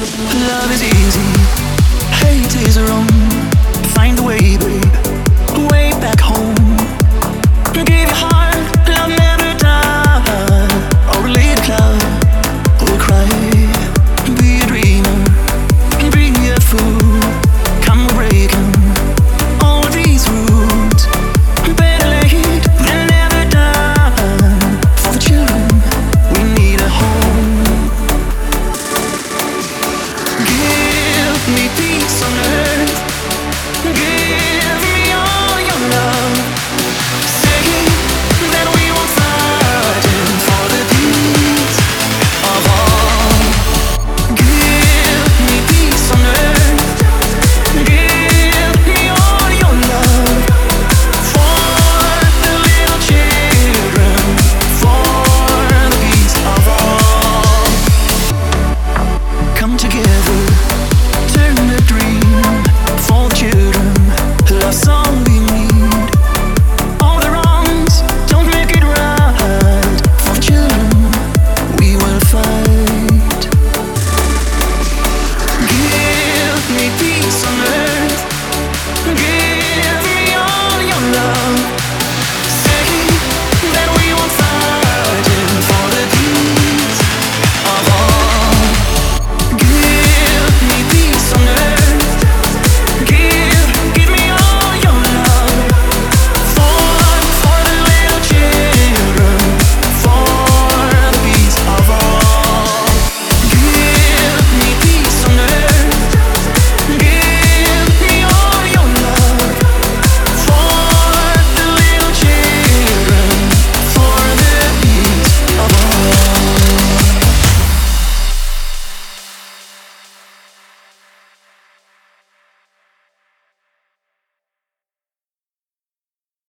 Love is easy, hate is wrong. Find a way, babe, way back home. Give your heart, love never die. Or lead a cloud, or cry. Be a dreamer, be a fool. Come breaking all these rules. Better late than never done. For the children, we need a home. Give me peace on